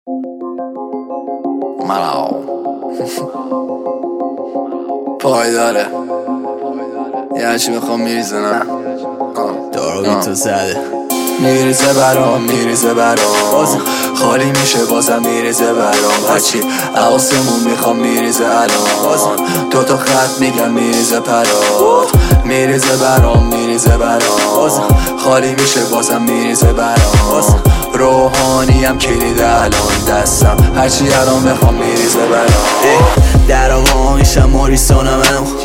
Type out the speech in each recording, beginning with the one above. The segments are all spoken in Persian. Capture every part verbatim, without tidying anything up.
ملاو پایداره یه هرچی میخوام میریزنم داروی تو زده میریزه برام میریزه برام خالی میشه بازم میریزه برام هرچی آسمون میخوام میریزه الان دو تا خط میگم میریزه پرات میریزه برام میریزه برام خالی میشه بازم میریزه برام روحانیم کلید الان دستم هرچی الان بخوام میریزه برام در آقا میشم موریسونم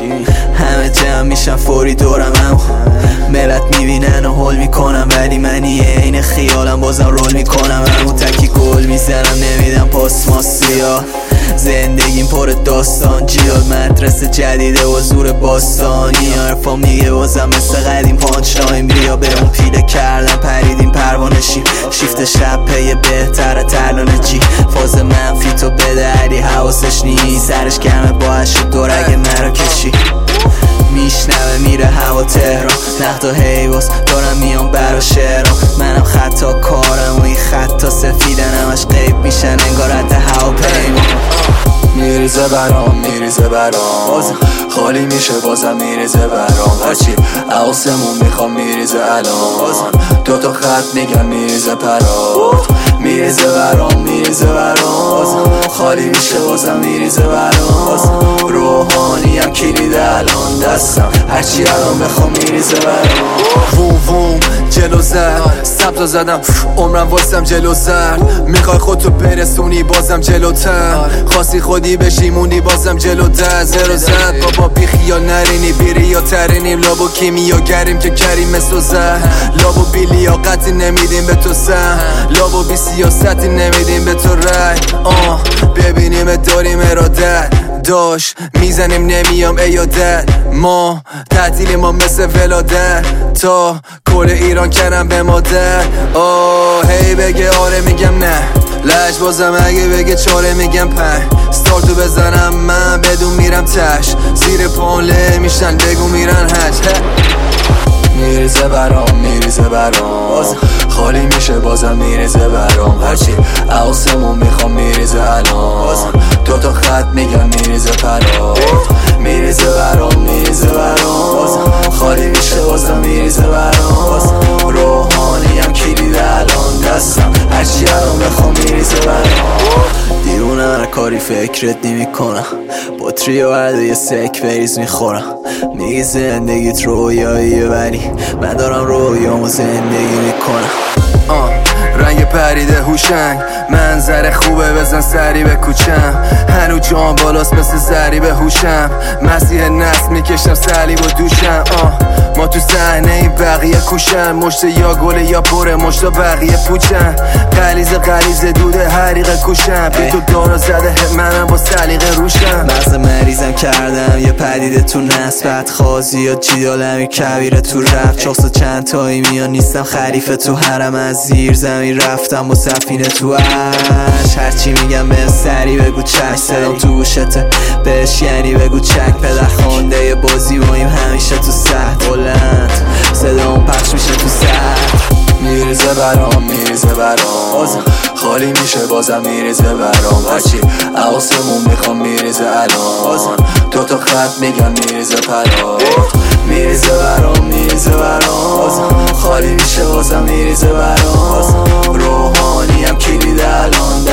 همه جمع میشم فوری دورم ملت میبینن و حل میکنم ولی منی این خیالم بازم رول میکنم همون تکی گل میزنم نمیدم پاس ماسیا زندگیم پر داستان جیاد مدرسه جدیده و زور باستانی حرفا میگه بازم مثل قدیم پانچ لاین بیا به اون پیله کردم پریدیم پروانه شیم شیفت شب پی بهتره ترلانه جی فاز منفی تو بده علی حواسش نیست سرش گرمه با هشت دور اگه مرا کشی میشنوه میره هوا تهران نقد و حیواس دارم میام برا شعرام منم خطا کارم و این خطا سفیدن همش غیب میشن انگار رد هواپیما میریزه برام میریزه برام خالی میشه بازم میریزه برام هرچی آسمون میخوام میریزه الان دو تا خط میگم میریزه پرات میریزه برام میریزه برام خالی میشه بازم میریزه برام روحانیم کلید الان دستم هرچی الان بخوام میریزه برام ووم ووم جلو زد سبتا زدم عمرم واسم جلو زرد میخوای خودتو برسونی بازم جلوتر خواستی خودی بشی موندی بازم جلو در زرو زد بابا بی خیال نرینی بیری یا ترینیم لابو کیمیا گریم که کریم مثل زه لابو بی لیاقتی نمیدیم به تو سن لابو بی سیاستی نمیدیم به تو رای آه ببینیم داریم ارادت داشت میزنیم نمیام ایادت ما تعطیلی ما مثل ولادت تا کل ایران کردم به مادر آه هی بگه آره میگم نه لش بازم اگه بگه چاره میگم پنج ستارتو بزنم من بدون میرم تش زیر پانله میشن بگو میرن هج میریزه برام میریزه برام خالی میشه بازم میریزه برام هرچی آسمون میخوام میریزه الان دو تا خط میگم میریزه پرات میریزه برام میریزه برام خالی میشه بازم میریزه برام روحانیم کلید الان دستم هرچی الان بخوام میریزه برام دیرونم هر کاری فکرت نمی کنم بطری و عرده یه سک فریز میخورم میگی زندگیت رویاییه ولی من دارم رویامو زندگی میکنم آه رنگ پریده هوشنگ منظر خوبه بزن سری به کوچم هنو جان بالاست مثل زری به هوشم مسیح نسل میکشم سلیب و دوشم آه ما تو صحنه این بقیه کوشن مشت یا گله یا پره مشت بقیه پوچن قلیز قلیز دوده حریق کوشن بی تو دارا زده منم با سلیقه روشم مغز مریضم کردم یه پدیده تو نسبت خازی یا جیدالمی کبیره تو رفت چاست چند تایی میان نیستم خریفه تو حرم از زیر زمین رفتم با سفینه تو عرش هرچی میگم به سری بگو چک صدام تو گوشته بهش یعنی بگو چک پدر خونده بازی بایم همیشه تو سخت بلند صدام پخش میشه تو سخت میریزه برام میریزه برام خالی میشه بازم میریزه برام هرچی آسمون میخوام میریزه الان دو تا خط میگم میریزه پرات میریزه برام میریزه برام خالی میشه بازم میریزه برام روحانیم کلید الان